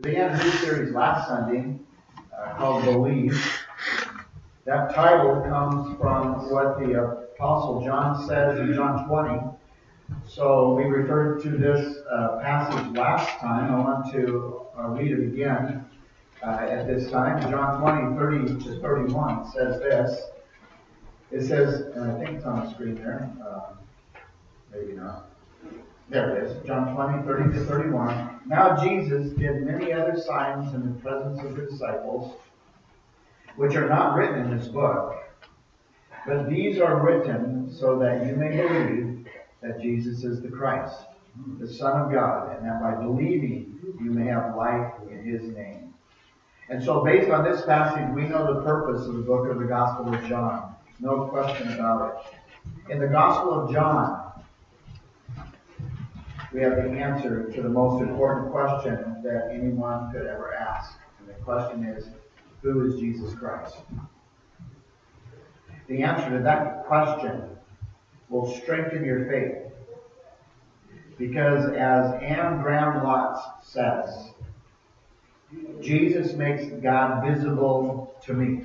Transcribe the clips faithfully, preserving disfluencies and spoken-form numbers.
began a new series last Sunday uh, called Believe. That title comes from what the Apostle John says in John twenty. So we referred to this uh, passage last time. I want to uh, read it again uh, at this time. John twenty, thirty to thirty-one says this. It says, and I think it's on the screen there. Uh, maybe not. There it is. John twenty, thirty to thirty-one. Now Jesus did many other signs in the presence of the disciples, which are not written in this book. But these are written so that you may believe that Jesus is the Christ, the Son of God, and that by believing you may have life in His name. And so based on this passage, we know the purpose of the book of the Gospel of John. No question about it. In the Gospel of John, we have the answer to the most important question that anyone could ever ask. And the question is, who is Jesus Christ? The answer to that question will strengthen your faith. Because as Anne Graham Lotz says, Jesus makes God visible to me.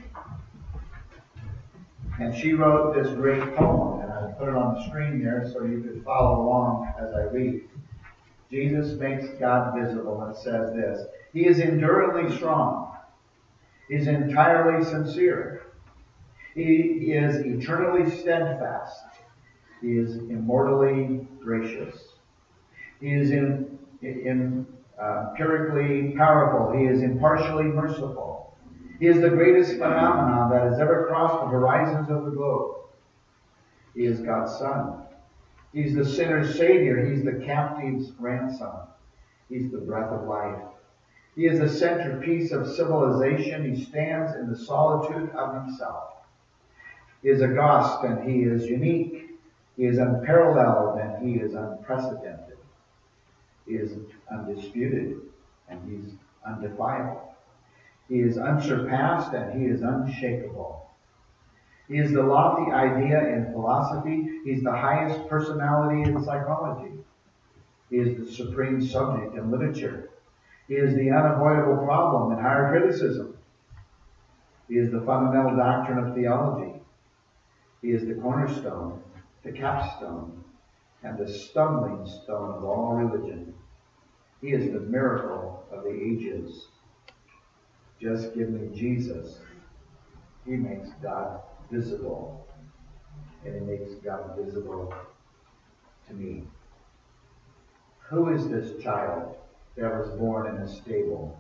And she wrote this great poem, and I put it on the screen there so you could follow along as I read. Jesus makes God visible, and it says this: He is enduringly strong. He is entirely sincere. He is eternally steadfast. He is immortally gracious. He is in, in, uh, empirically powerful. He is impartially merciful. He is the greatest phenomenon that has ever crossed the horizons of the globe. He is God's Son. He's the sinner's Savior. He's the captive's ransom. He's the breath of life. He is the centerpiece of civilization. He stands in the solitude of Himself. He is august and He is unique. He is unparalleled and He is unprecedented. He is undisputed and He's undefiled. He is unsurpassed and He is unshakable. He is the lofty idea in philosophy. He's the highest personality in psychology. He is the supreme subject in literature. He is the unavoidable problem in higher criticism. He is the fundamental doctrine of theology. He is the cornerstone, the capstone, and the stumbling stone of all religion. He is the miracle of the ages. Just give me Jesus. He makes God visible. And He makes God visible to me. Who is this child that was born in a stable,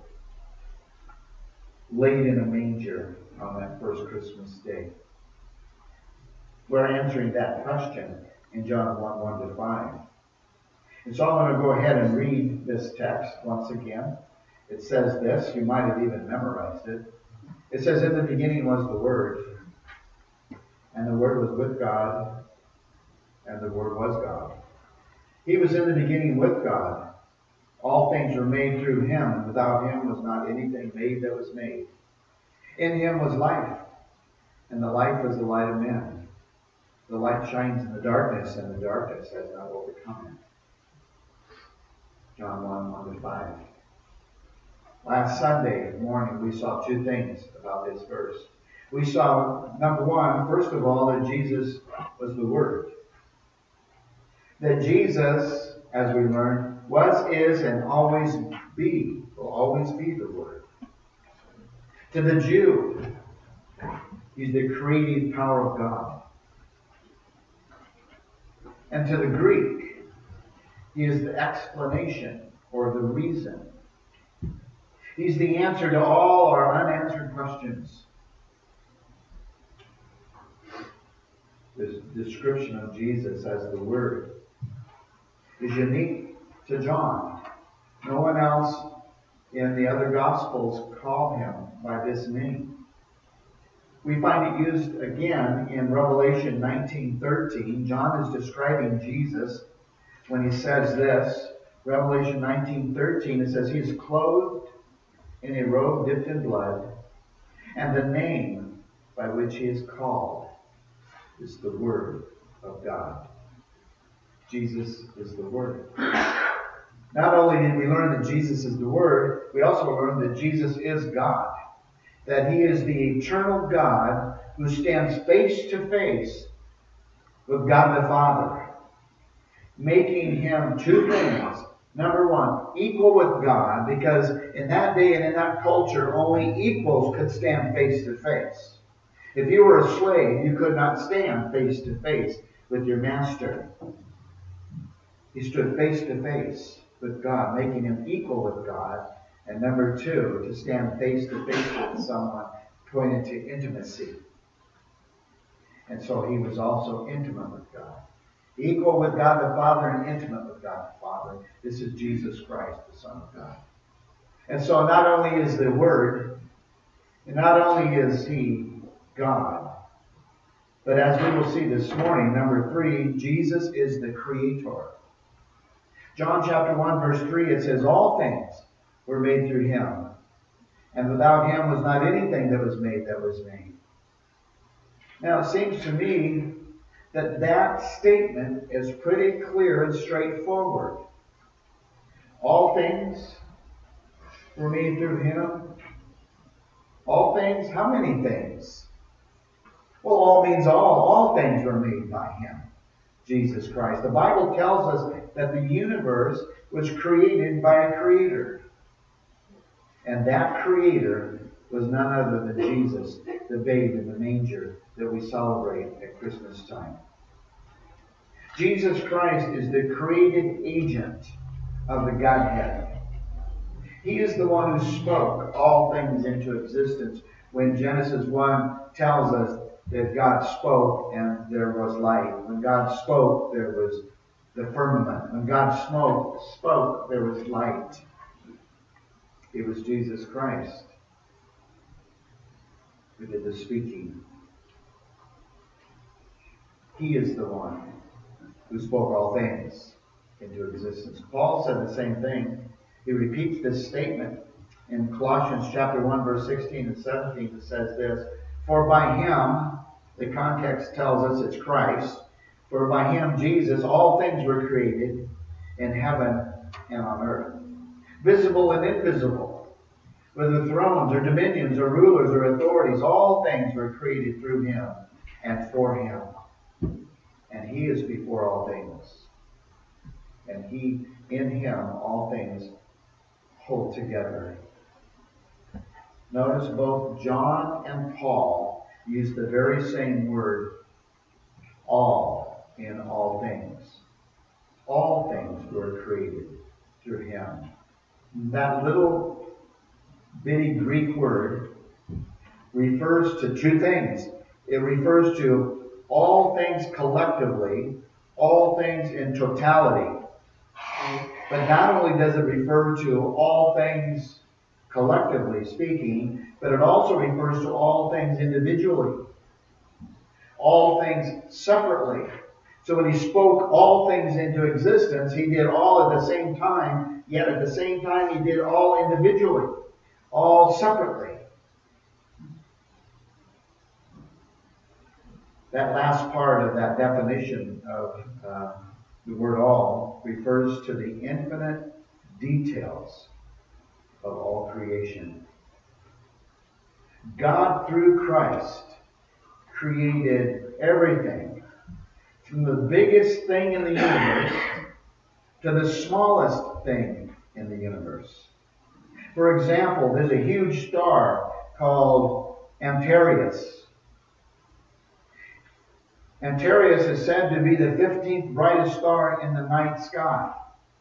laid in a manger on that first Christmas day? We're answering that question in John one, one to five. And so I'm going to go ahead and read this text once again. It says this. You might have even memorized it. It says, in the beginning was the Word, and the Word was with God, and the Word was God. He was in the beginning with God. All things were made through Him, and without Him was not anything made that was made. In Him was life, and the life was the light of men. The light shines in the darkness, and the darkness has not overcome it. John one, one to five. Last Sunday morning, we saw two things about this verse. We saw, number one, first of all, that Jesus was the Word. That Jesus, as we learned, was, is, and always be, will always be the Word. To the Jew, He's the creative power of God. And to the Greek, He is the explanation or the reason. He's the answer to all our unanswered questions. This description of Jesus as the Word is unique to John. No one else in the other Gospels call Him by this name. We find it used again in Revelation nineteen thirteen. John is describing Jesus when he says this. Revelation nineteen thirteen, it says, He is clothed in a robe dipped in blood, and the name by which He is called is the Word of God. Jesus is the Word. Not only did we learn that Jesus is the Word, we also learned that Jesus is God. That He is the eternal God who stands face to face with God the Father, making Him two things. Number one, equal with God, because in that day and in that culture, only equals could stand face to face. If you were a slave, you could not stand face to face with your master. He stood face to face with God, making Him equal with God. And number two, to stand face to face with someone pointed to intimacy. And so He was also intimate with God. Equal with God the Father and intimate with God the Father. This is Jesus Christ, the Son of God. And so not only is the Word, and not only is He God, but as we will see this morning, number three, Jesus is the Creator. John chapter one, verse three, it says, all things were made through Him, and without Him was not anything that was made that was made. Now it seems to me that that statement is pretty clear and straightforward. All things were made through Him. All things? How many things? Well, all means all. All things were made by Him, Jesus Christ. The Bible tells us that the universe was created by a Creator. And that Creator was none other than Jesus, the babe in the manger that we celebrate at Christmas time. Jesus Christ is the created agent of the Godhead. He is the one who spoke all things into existence. When Genesis one tells us that God spoke and there was light. When God spoke, there was the firmament. When God spoke, spoke, there was light. It was Jesus Christ who did the speaking. He is the one who spoke all things into existence. Paul said the same thing. He repeats this statement in Colossians chapter one, verse sixteen and seventeen. It says this, for by Him, the context tells us it's Christ, for by Him, Jesus, all things were created in heaven and on earth, visible and invisible, whether thrones or dominions or rulers or authorities, all things were created through Him and for Him. And He is before all things. And He, in Him, all things hold together. Notice both John and Paul use the very same word, all, in all things. All things were created through Him. That little bitty Greek word refers to two things. It refers to all things collectively, all things in totality. But not only does it refer to all things collectively speaking, but it also refers to all things individually. All things separately. So when He spoke all things into existence, He did all at the same time, yet at the same time He did all individually, all separately. That last part of that definition of uh, the word all refers to the infinite details of all creation. God, through Christ, created everything, from the biggest thing in the universe to the smallest thing in the universe. For example, there's a huge star called Antares. Antares is said to be the fifteenth brightest star in the night sky.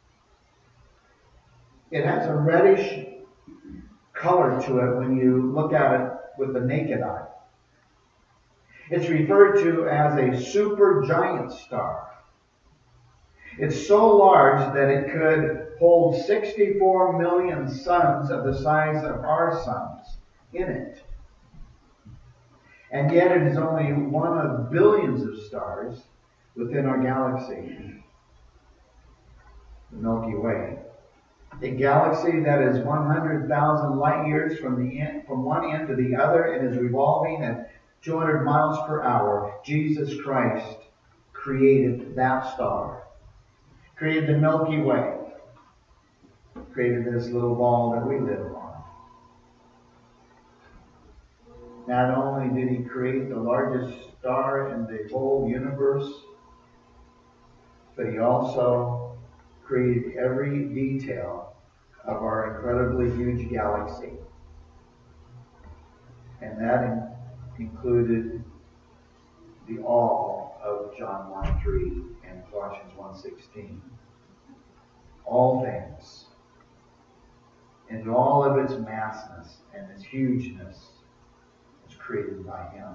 It has a reddish color to it when you look at it with the naked eye. It's referred to as a supergiant star. It's so large that it could hold sixty-four million suns of the size of our suns in it. And yet it is only one of billions of stars within our galaxy, the Milky Way. A galaxy that is one hundred thousand light years from the end, from one end to the other and is revolving at two hundred miles per hour. Jesus Christ created that star, created the Milky Way. created this little ball that we live on. Not only did he create the largest star in the whole universe, but he also created every detail of our incredibly huge galaxy. And that in, included the all of John one three and Colossians one sixteen. All things. And all of its massness and its hugeness was created by him.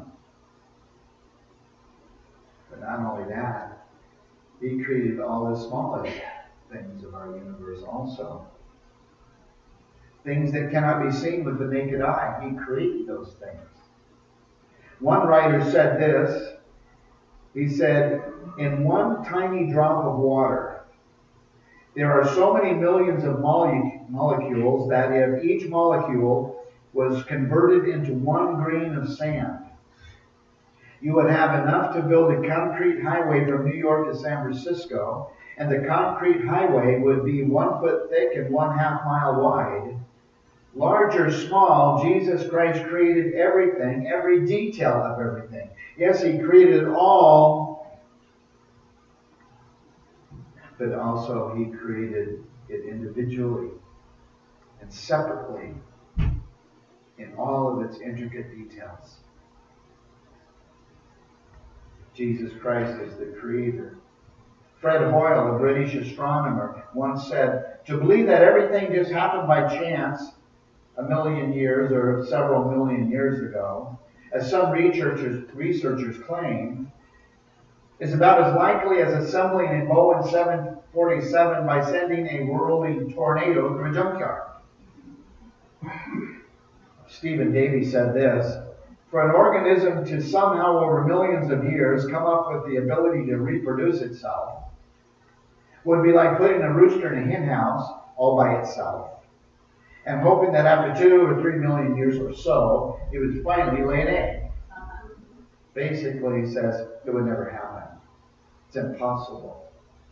But not only that, he created all the smallest things of our universe also. Things that cannot be seen with the naked eye. He created those things. One writer said this. He said, in one tiny drop of water, there are so many millions of mole- molecules that if each molecule was converted into one grain of sand, you would have enough to build a concrete highway from New York to San Francisco, and the concrete highway would be one foot thick and one half mile wide. Large or small, Jesus Christ created everything, every detail of everything. Yes, he created it all, but also he created it individually and separately in all of its intricate details. Jesus Christ is the creator. Fred Hoyle, a British astronomer, once said, to believe that everything just happened by chance a million years or several million years ago, as some researchers, researchers claim, is about as likely as assembling a Boeing seven forty-seven by sending a whirling tornado through a junkyard. Stephen Davy said this, for an organism to somehow over millions of years come up with the ability to reproduce itself would be like putting a rooster in a hen house all by itself and hoping that after two or three million years or so, it would finally lay an egg. Basically, he says it would never happen. It's impossible.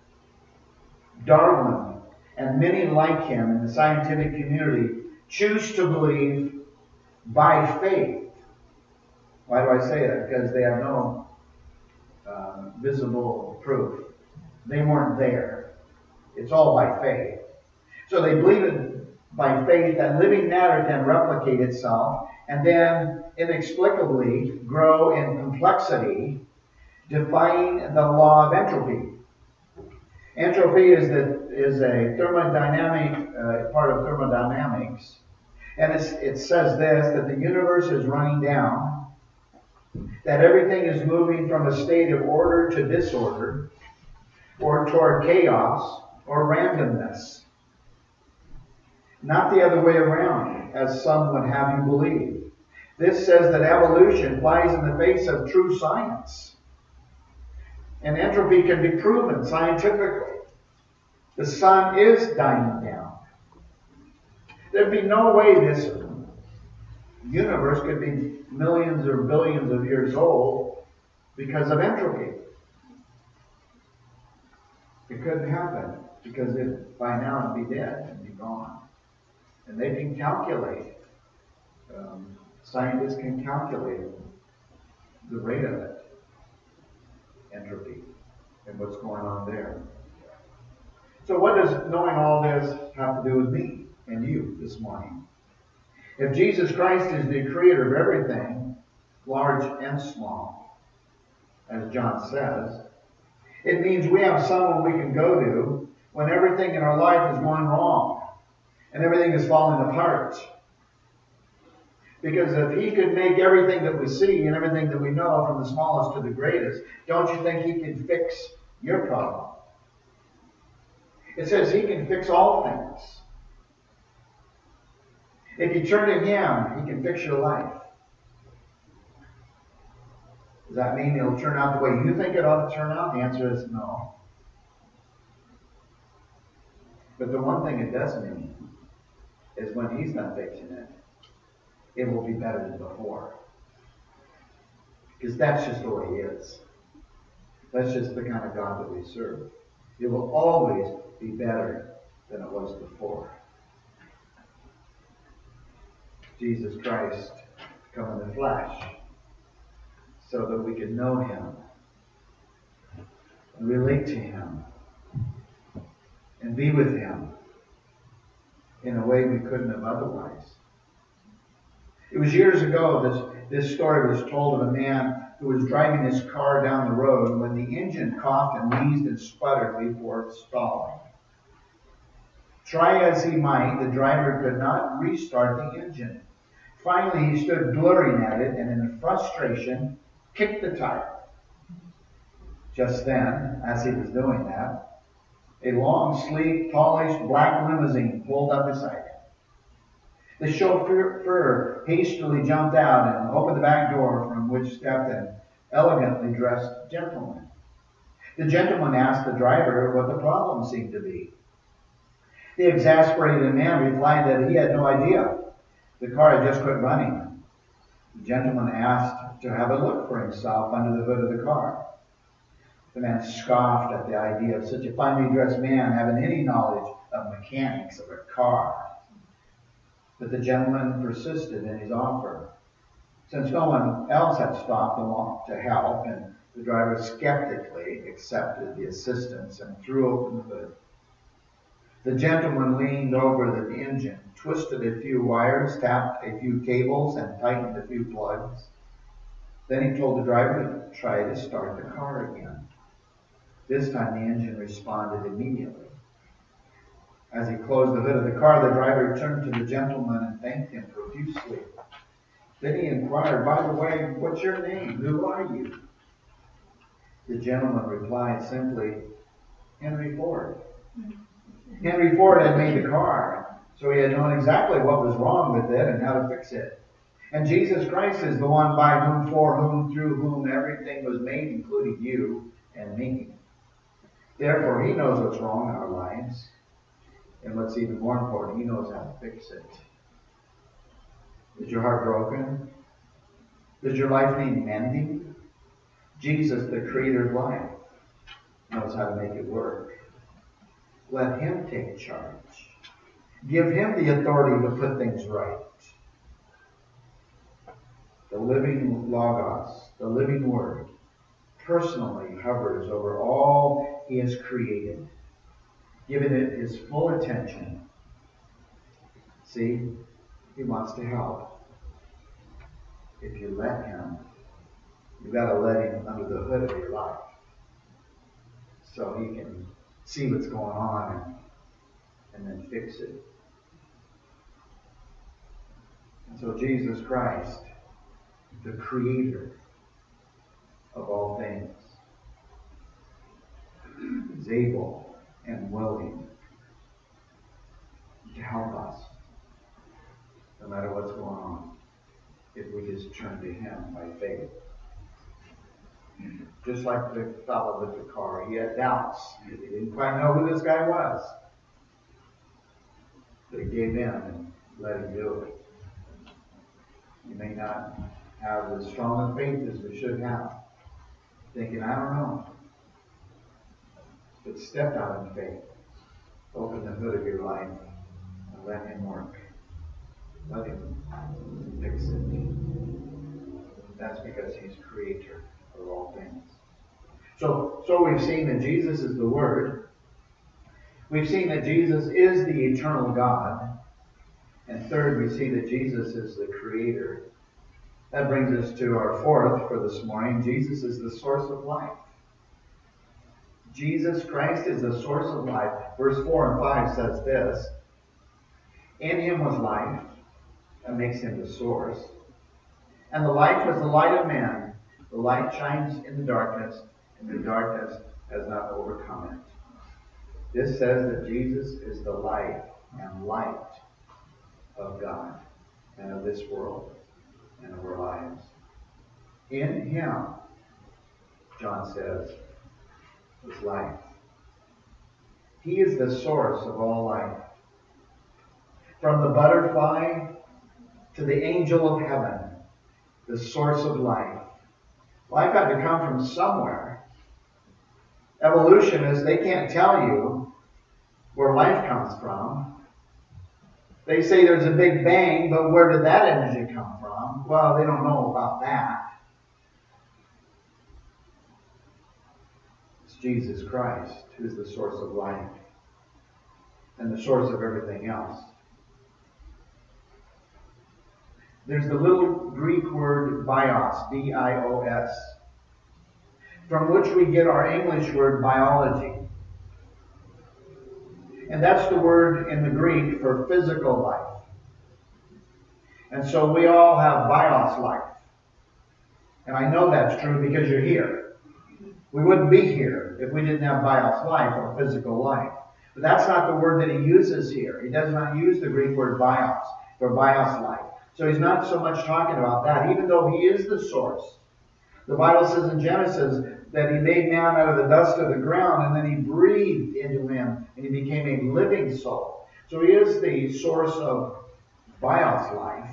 Darwin and many like him in the scientific community choose to believe by faith. Why do I say that? Because they have no um, visible proof. They weren't there. It's all by faith. So they believe it by faith that living matter can replicate itself and then inexplicably grow in complexity, defying the law of entropy. Entropy is, the, is a thermodynamic uh, part of thermodynamics. And it's, it says this, that the universe is running down, that everything is moving from a state of order to disorder, or toward chaos, or randomness. Not the other way around, as some would have you believe. This says that evolution flies in the face of true science. And entropy can be proven scientifically. The sun is dying down. There'd be no way this universe could be millions or billions of years old because of entropy. It couldn't happen because it, by now it'd be dead and be gone. And they can calculate, um, scientists can calculate the rate of it, entropy, and what's going on there. So what does knowing all this have to do with me and you this morning? If Jesus Christ is the creator of everything, large and small, as John says, it means we have someone we can go to when everything in our life is going wrong and everything is falling apart. Because if he could make everything that we see and everything that we know from the smallest to the greatest, don't you think he can fix your problem? It says he can fix all things. If you turn to him, he can fix your life. Does that mean it'll turn out the way you think it ought to turn out? The answer is no. But the one thing it does mean is when he's not fixing it, it will be better than before. Because that's just the way he is. That's just the kind of God that we serve. It will always be better than it was before. Jesus Christ come in the flesh so that we could know him and relate to him and be with him in a way we couldn't have otherwise. It was years ago this, this story was told of a man who was driving his car down the road when the engine coughed and wheezed and sputtered before stalling. Try as he might, the driver could not restart the engine. Finally, he stood glaring at it and in frustration kicked the tire. Just then, as he was doing that, a long, sleek, polished black limousine pulled up beside him. The chauffeur hastily jumped out and opened the back door, from which stepped an elegantly dressed gentleman. The gentleman asked the driver what the problem seemed to be. The exasperated man replied that he had no idea. The car had just quit running. The gentleman asked to have a look for himself under the hood of the car. The man scoffed at the idea of such a finely dressed man having any knowledge of mechanics of a car. But the gentleman persisted in his offer. Since no one else had stopped along to help, and the driver skeptically accepted the assistance and threw open the hood. The gentleman leaned over the engine, twisted a few wires, tapped a few cables, and tightened a few plugs. Then he told the driver to try to start the car again. This time the engine responded immediately. As he closed the hood of the car, the driver turned to the gentleman and thanked him profusely. Then he inquired, "By the way, what's your name? Who are you?" The gentleman replied simply, "Henry Ford." Henry Ford had made the car, so he had known exactly what was wrong with it and how to fix it. And Jesus Christ is the one by whom, for whom, through whom everything was made, including you and me. Therefore, he knows what's wrong in our lives. And what's even more important, he knows how to fix it. Is your heart broken? Does your life need mending? Jesus, the creator of life, knows how to make it work. Let him take charge. Give him the authority to put things right. The living Logos, the living Word, personally hovers over all he has created, giving it his full attention. See, he wants to help. If you let him, you've got to let him under the hood of your life so he can see what's going on and, and then fix it. And so Jesus Christ, the creator of all things, is able and willing to help us no matter what's going on if we just turn to him by faith. Just like the fellow with the car, he had doubts. He didn't quite know who this guy was. But he gave in and let him do it. You may not have as strong a faith as we should have, thinking, I don't know. But step out in faith. Open the hood of your life and let him work. Let him fix it. That's because he's creator of all things. So, so we've seen that Jesus is the Word. We've seen that Jesus is the eternal God. And third, we see that Jesus is the Creator. That brings us to our fourth for this morning. Jesus is the source of life. Jesus Christ is the source of life. Verse four and five says this: in him was life. That makes him the source. And the light was the light of men. The light shines in the darkness, and the darkness has not overcome it. This says that Jesus is the light and light of God and of this world and of our lives. In him, John says, was life. He is the source of all life. From the butterfly to the angel of heaven, the source of life. Life had to come from somewhere. Evolutionists, they can't tell you where life comes from. They say there's a big bang, but where did that energy come from? Well, they don't know about that. It's Jesus Christ who's the source of life and the source of everything else. There's the little Greek word bios, B I O S, from which we get our English word biology. And that's the word in the Greek for physical life. And so we all have bios life. And I know that's true because you're here. We wouldn't be here if we didn't have bios life or physical life. But that's not the word that he uses here. He does not use the Greek word bios for bios life. So he's not so much talking about that, even though he is the source. The Bible says in Genesis that he made man out of the dust of the ground, and then he breathed into him, and he became a living soul. So he is the source of bios life.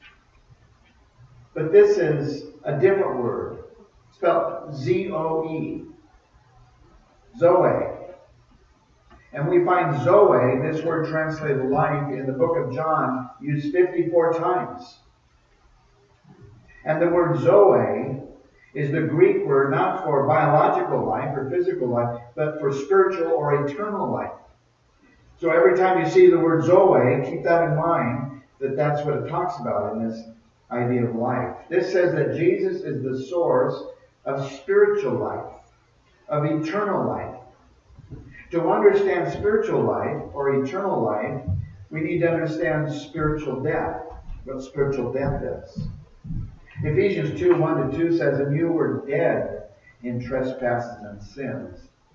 But this is a different word, spelled Z O E, Zoe. And we find Zoe, this word translated life, in the book of John, used fifty-four times. And the word Zoe is the Greek word not for biological life or physical life, but for spiritual or eternal life. So every time you see the word Zoe, keep that in mind, that that's what it talks about in this idea of life. This says that Jesus is the source of spiritual life, of eternal life. To understand spiritual life or eternal life, we need to understand spiritual death, what spiritual death is. Ephesians two, one to two says, and you were dead in trespasses and sins,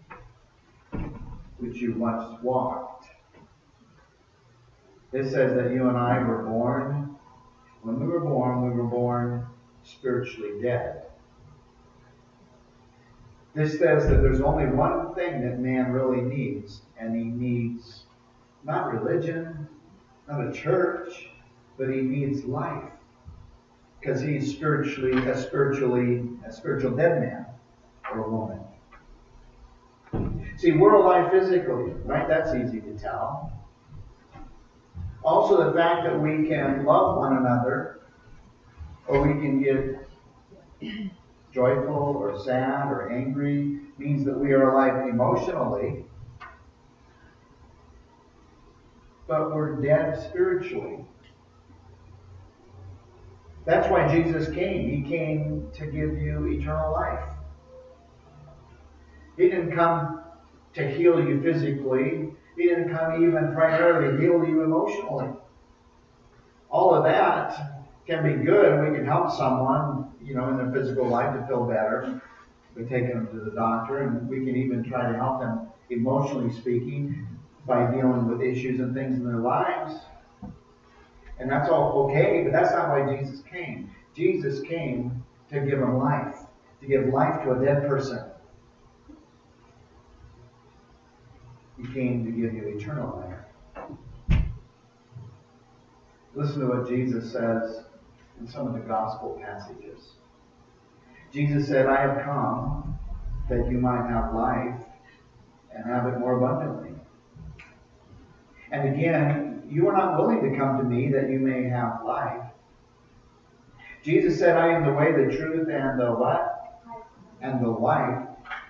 which you once walked. It says that you and I were born, when we were born, we were born spiritually dead. This says that there's only one thing that man really needs, and he needs not religion, not a church, but he needs life. Because he's spiritually, a spiritually, a spiritual dead man or woman. See, we're alive physically, right? That's easy to tell. Also, the fact that we can love one another, or we can get joyful or sad or angry, means that we are alive emotionally, but we're dead spiritually. That's why Jesus came. He came to give you eternal life. He didn't come to heal you physically. He didn't come even primarily to heal you emotionally. All of that can be good. We can help someone, you know, in their physical life to feel better. We take them to the doctor, and we can even try to help them, emotionally speaking, by dealing with issues and things in their lives. And that's all okay, but that's not why Jesus came. Jesus came to give them life, to give life to a dead person. He came to give you eternal life. Listen to what Jesus says in some of the gospel passages. Jesus said, I have come that you might have life and have it more abundantly. And again, you are not willing to come to me that you may have life. Jesus said, I am the way, the truth, and the what? And the life.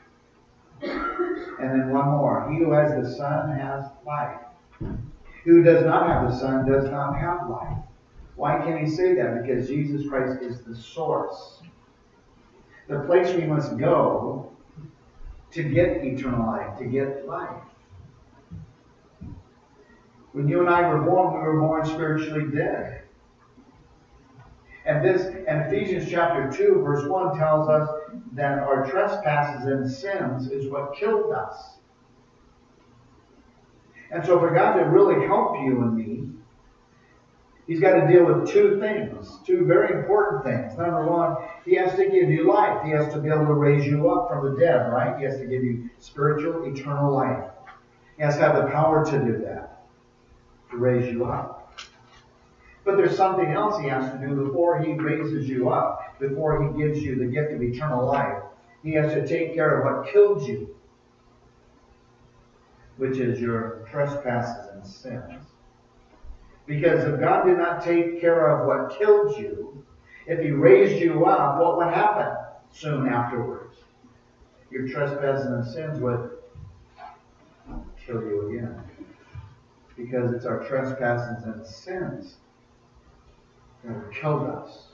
And then one more. He who has the Son has life. He who does not have the Son does not have life. Why can he say that? Because Jesus Christ is the source. The place we must go to get eternal life, to get life. When you and I were born, we were born spiritually dead. And this, and Ephesians chapter two, verse one tells us that our trespasses and sins is what killed us. And so for God to really help you and me, He's got to deal with two things, two very important things. Number one, He has to give you life. He has to be able to raise you up from the dead, right? He has to give you spiritual, eternal life. He has to have the power to do that, to raise you up. But there's something else He has to do before He raises you up, before He gives you the gift of eternal life. He has to take care of what killed you. which is your trespasses and sins. Because if God did not take care of what killed you, if He raised you up, what would happen soon afterwards? Your trespasses and sins would kill you again. Because it's our trespasses and sins that have killed us.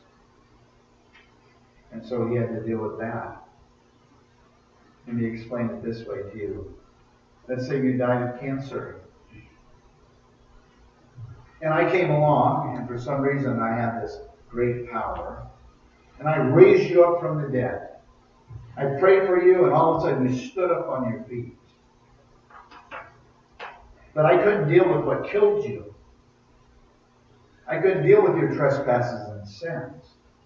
And so He had to deal with that. Let me explain it this way to you. Let's say you died of cancer. And I came along, and for some reason I had this great power. And I raised you up from the dead. I prayed for you, and all of a sudden you stood up on your feet. But I couldn't deal with what killed you. I couldn't deal with your trespasses and sins.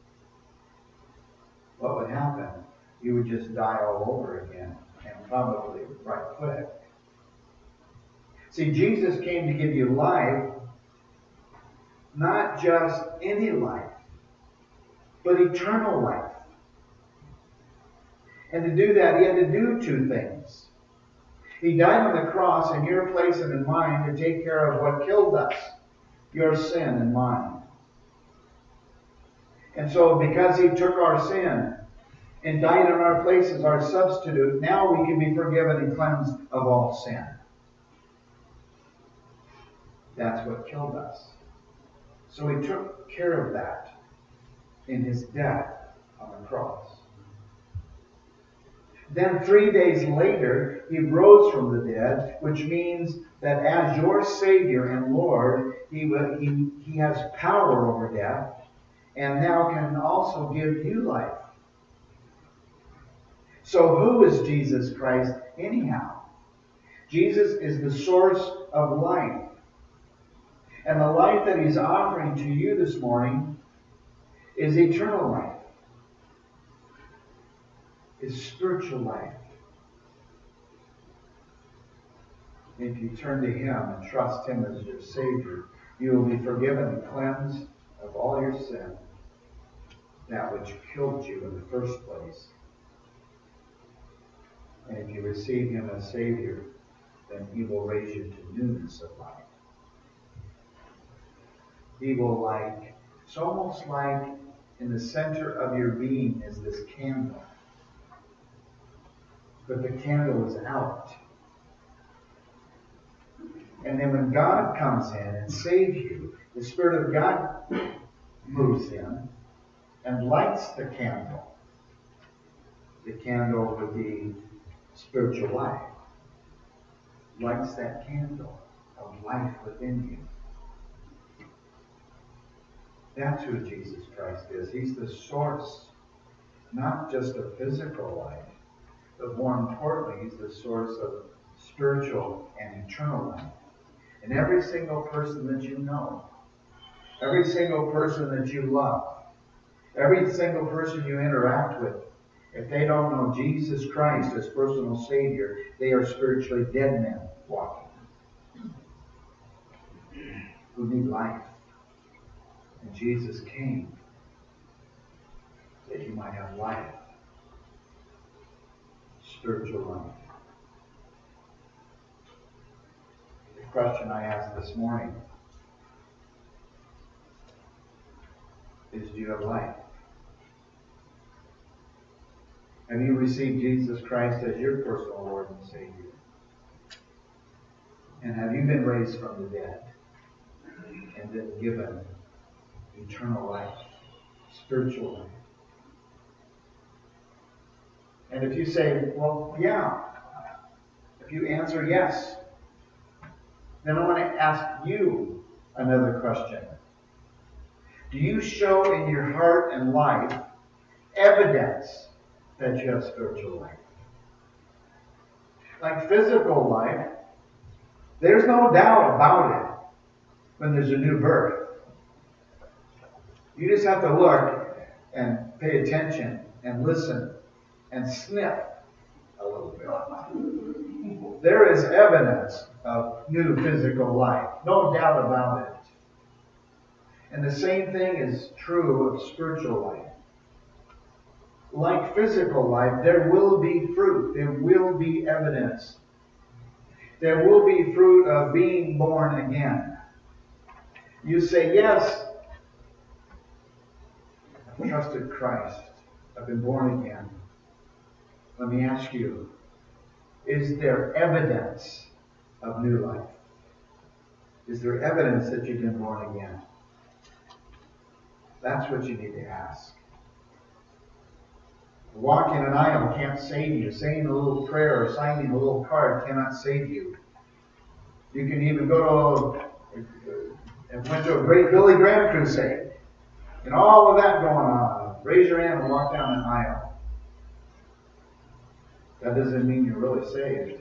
What would happen? You would just die all over again, and probably right quick. See, Jesus came to give you life, not just any life, but eternal life. And to do that, He had to do two things. He died on the cross in your place and in mine to take care of what killed us, your sin and mine. And so because He took our sin and died in our place as our substitute, now we can be forgiven and cleansed of all sin. That's what killed us. So He took care of that in His death on the cross. Then three days later, He rose from the dead, which means that as your Savior and Lord, He, he, he has power over death, and now can also give you life. So who is Jesus Christ anyhow? Jesus is the source of life. And the life that He's offering to you this morning is eternal life. Is spiritual life. If you turn to Him and trust Him as your Savior, you will be forgiven and cleansed of all your sin, that which killed you in the first place. And if you receive Him as Savior, then He will raise you to newness of life. He will like, it's almost like in the center of your being is this candle. But the candle is out. And then when God comes in and saves you, the Spirit of God moves in and lights the candle. The candle would be spiritual life. Lights that candle of life within you. That's who Jesus Christ is. He's the source, not just of physical life, but more importantly, He's the source of spiritual and eternal life. And every single person that you know, every single person that you love, every single person you interact with, if they don't know Jesus Christ as personal Savior, they are spiritually dead men walking, who need life. And Jesus came that you might have life. Spiritual life. The question I asked this morning is, do you have life? Have you received Jesus Christ as your personal Lord and Savior? And have you been raised from the dead and been given eternal life, spiritual life? And if you say, well, yeah, if you answer yes, then I want to ask you another question. Do you show in your heart and life evidence that you have spiritual life? Like physical life, there's no doubt about it when there's a new birth. You just have to look and pay attention and listen and sniff a little bit. There is evidence of new physical life. No doubt about it. And the same thing is true of spiritual life. Like physical life, there will be fruit. There will be evidence. There will be fruit of being born again. You say, yes, I've trusted Christ. I've been born again. Let me ask you, is there evidence of new life? Is there evidence that you've been born again? That's what you need to ask. Walking an aisle can't save you. Saying a little prayer or signing a little card cannot save you. You can even go to a, went to a great Billy Graham crusade. And all of that going on. Raise your hand and walk down an aisle. That doesn't mean you're really saved.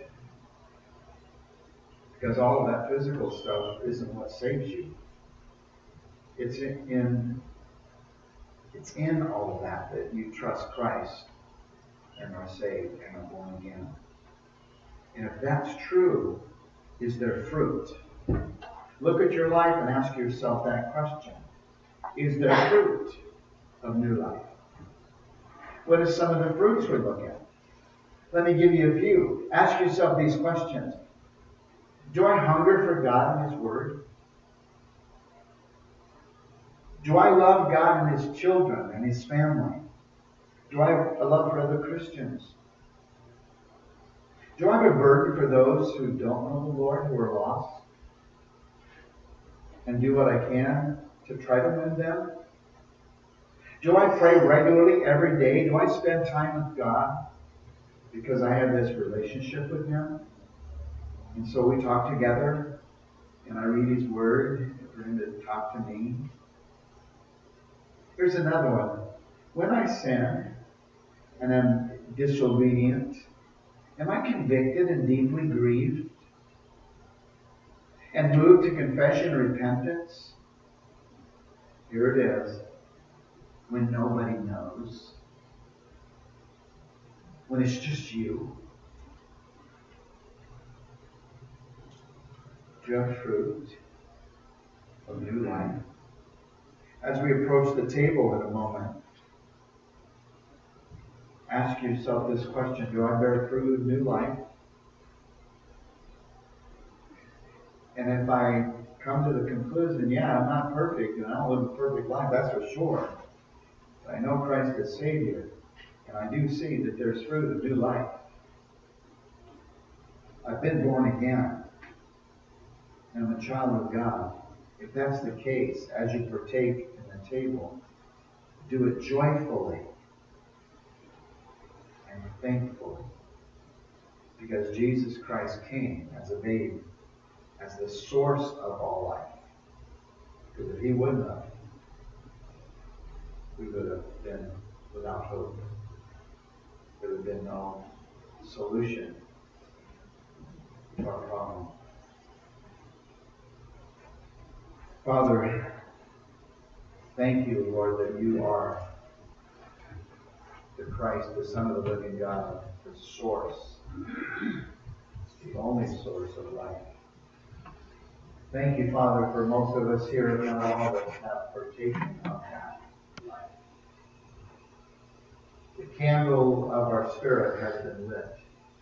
Because all of that physical stuff isn't what saves you. It's in, in it's in all of that that you trust Christ and are saved and are born again. And if that's true, is there fruit? Look at your life and ask yourself that question. Is there fruit of new life? What are some of the fruits we look at? Let me give you a few. Ask yourself these questions. Do I hunger for God and His Word? Do I love God and His children and His family? Do I have a love for other Christians? Do I have a burden for those who don't know the Lord, who are lost? And do what I can to try to win them? Do I pray regularly every day? Do I spend time with God because I have this relationship with Him? And so we talk together, and I read His Word for Him to talk to me. Here's another one. When I sin and am disobedient, am I convicted and deeply grieved and moved to confession and repentance? Here it is. When nobody knows. When it's just you. Do you have fruit of new life? As we approach the table in a moment, ask yourself this question. Do I bear fruit of new life? And if I come to the conclusion, yeah, I'm not perfect and I don't live a perfect life, that's for sure. But I know Christ as Savior, and I do see that there's fruit of new life. I've been born again, and I'm a child of God. If that's the case, as you partake in the table, do it joyfully and thankfully. Because Jesus Christ came as a baby, as the source of all life. Because if He wouldn't have, we would have been without hope. There would have been no solution to our problem. Father, thank you, Lord, that you are the Christ, the Son of the living God, the source, the only source of life. Thank you, Father, for most of us here, if not all of us, have partaken of that life. The candle of our spirit has been lit.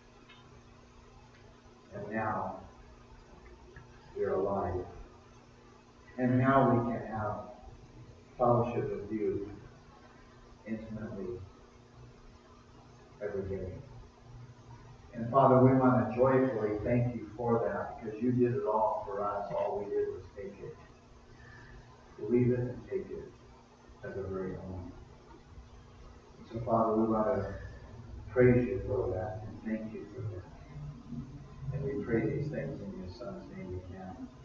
And now we are alive. And now we can have fellowship with you intimately every day. And Father, we want to joyfully thank you for that, because you did it all for us. All we did was take it. Believe it and take it as a very own. So Father, we want to praise you for that and thank you for that. And we pray these things in your Son's name. Amen.